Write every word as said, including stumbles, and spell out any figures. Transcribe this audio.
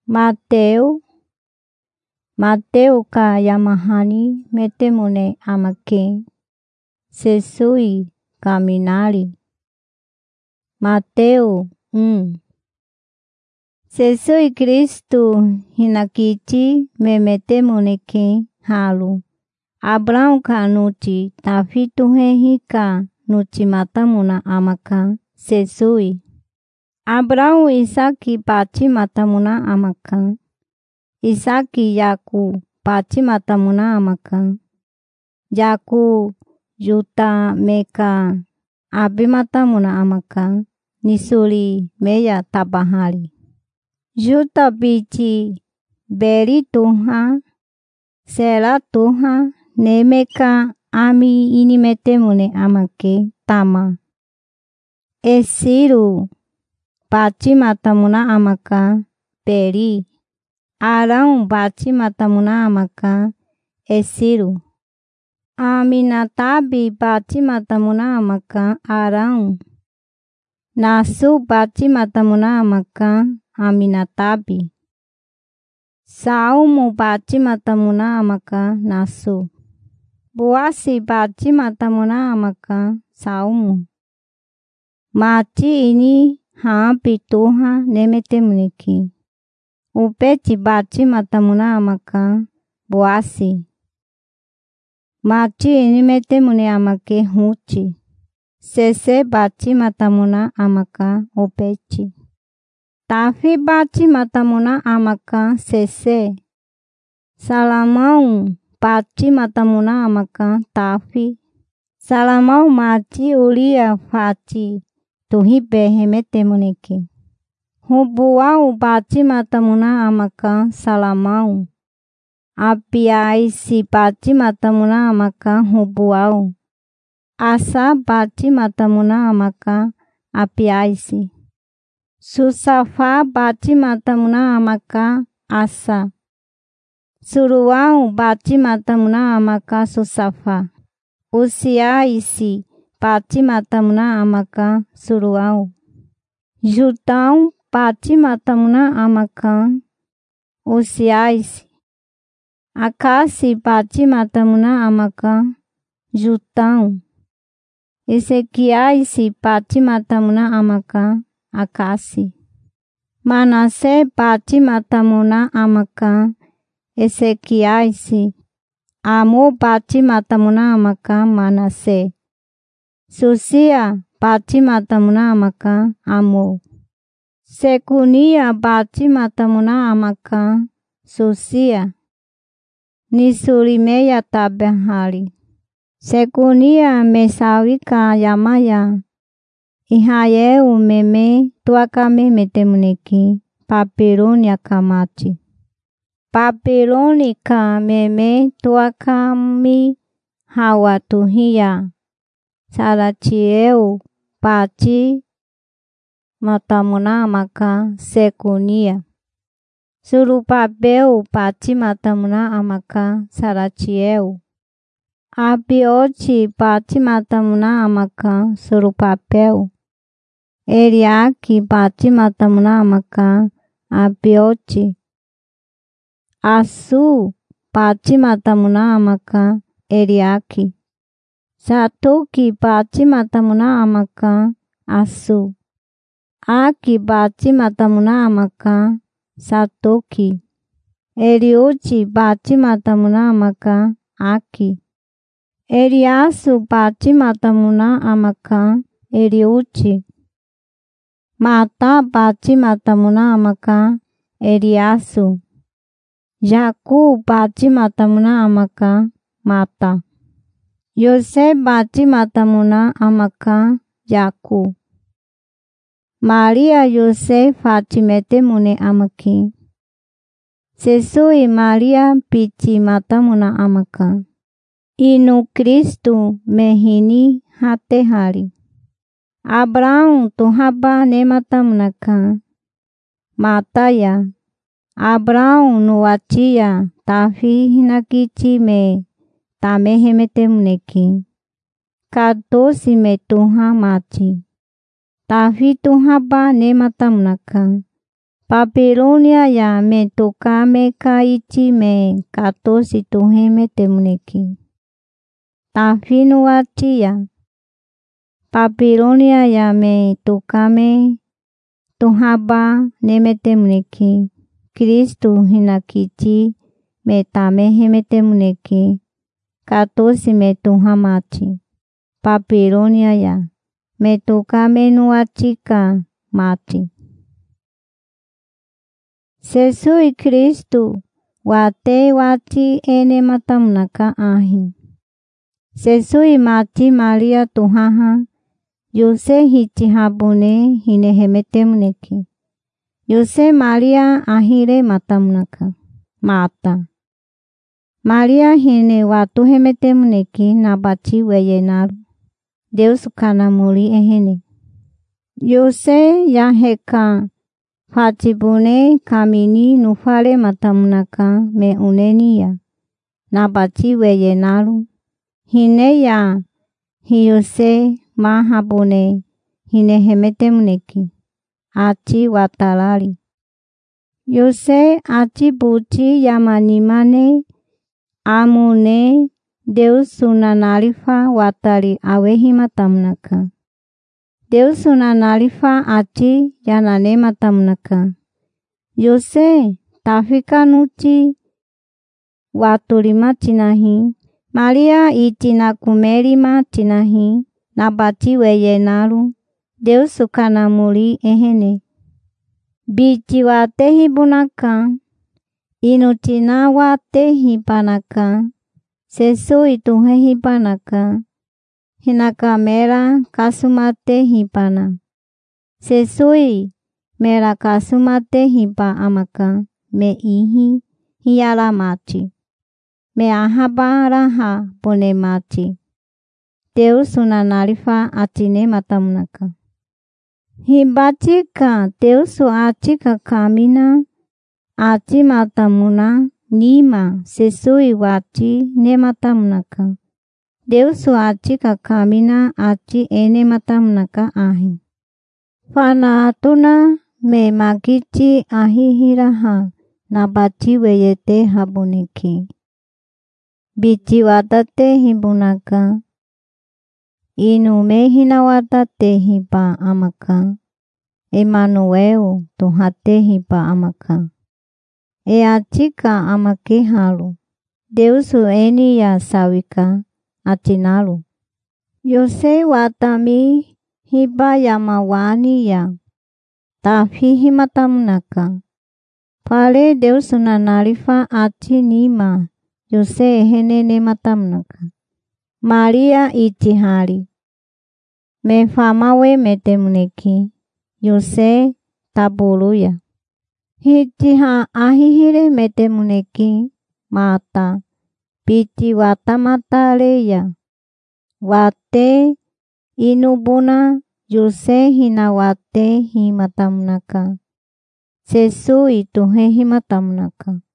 Mateu Mateu ka yamahani metemune amake sesui caminari. Mateu um Sesui Cristo hinakiti memetemuneke halu. Abrão ka nuti tafitu hehika nuti matamuna amaka sesui. Abrão Isaki pati matamuna amaka. Isaki Yaku pati matamuna amaka. Yaku Juta meka abi matamuna amaka. Nisuli meya tabahali. Juta biti beri Tuhan. Sela Tuhan nemeka ami ini metemune amake tama. Esiru pati matamuna amaka beri. Arão bati matamuna amaka Esiru. Aminatabi bati matamuna amaka Arão. Nasu bati matamuna amaka Aminatabi. Saumu bati matamuna amaka Nasu. Boasi bati matamuna amaka Saumu. Mati ini hampi Tuhan nemetemuniki. Upeti bati matamuna amaka Boasi. Mati ini metemune amake Huti. Sese bati matamuna amaka Upeti. Tafi bati matamuna amaka Sese. Salamão bati matamuna amaka Tafi. Salamão mati ulia fati. Tuhibe hemetemuniki. Hubuau bati matamuna amaka Salamão. Apiaisi bati matamuna amaka Hubuau. Asa bati matamuna amaka Apiaisi. Susafa bati matamuna amaka Asa. Suruau bati matamuna amaka Susafa. Usiaisi bati matamuna amaka Suruau. Jutão bati matamuna amaka Usiaisi. Akasi bati matamuna amaka Jutão. Ezequiaisi bati matamuna amaka Akasi. Manase bati matamuna amaka Ezequiaisi. Amo bati matamuna amaka Manase. Susia bati matamuna amaka Amo. Sekunia bati matamuna amaka Susia. Nisurimeya tabahali. Sekunia mesawika yamaya. Israel meme tuakame metemuneki. Papironi akamati. Papironi ka meme tuakami hawatuhia. Salatiel pati matamuna amaka Sekunia. Surupapel pati matamuna amaka Salatiel. Abioti pati matamuna amaka Surupapel. Eliaki pati matamuna amaka Abioti. Asu pati matamuna amaka Eliaki. Satuki pati matamuna amaka Asu. Aki pati matamuna amaka Satuki. Eliuti pati matamuna amaka Aki. Eliasu pati matamuna amaka Eliuti. Mata pati matamuna amaka Eliasu. Jaku pati matamuna amaka Mata. Yose pati matamuna amaka Jaku. Maria Yose fati metemune amaki. Sesui Maria piti matamuna amaka. Inu Kristu mehini hatehari. Abrão tuhaba nematamunaka. Mataya. Abrão nuatia tafi hinakiti me tamehemetemuneki. Kadosi me tuha mati. Tafi tuhaba nematamunaka. Babilonia ya me tokame ka iti me katosi tuheme temuneki. Tafinu wati ya. Babilonia ya me tokame tuhaba neme temuneki. Kristu hinakiti me tamehe me temuneki. Katosi me tuhamati. Babilonia ya me tokame nuatika mati. Sesui Kristu wate wati ene matamnaka ahi. Sesui mati Maria tuhaha Yose hiti habune hine hemetemuneki. Yose Maria ahire matamnaka mata. Maria hine watu hemetemuneki nabati weyenaru. Deus kanamuri ehene. Yose yaheka Fatibune kamini nufale matamnaka me unenia. Nabati weyenaru. Hine ya hiyose mahabune hine hemetemuneki. Achi watalali. Yose achi buti yamanimane amune Deus unanalifa watali awehi matamnaka. Deus unanalifa achi yanane matamnaka. Yose tafika nuchi watulima tinahi. Maria itina kumerima tinahi. Nabati weyenaru. Deus kanamuri ehene. Bichi wate hibunaka. Inutina wate hibanaka. Sesu ituhe hibanaka. Hinaka mera kasumate hibana. Sesui mera kasumate hiba amaka. Me ihi hiala mati. Me ahaba raha bone mati. Deus unanalifa atine matamnaka. Hibatika Deus atika kamina. Ati matamuna nima sesui wati ne matamnaka. Deus atika kamina ati ene matamnaka ahi. Fana atuna me magiti ahihiraha nabati weyete habuneki. Bichi watate hibunaka. Inu mehina watate hiba amaka. Emmanuel tuhate hiba amaka. E atika amake halu. Deus eni ya sawika atinalu. Yose watami hiba yamawani ya. Tafihi matamnaka. Pale Deus unanalifa ati nima. Yose ehenene matamnaka. Maria itihari. Mefamawe metemuneki. Yose tabuluya. Hitiha ahihire metemuneki. Mata. Piti watamata leya. Wate inubuna. Yose hina wate himatamnaka. Sesu ituhe himatamnaka.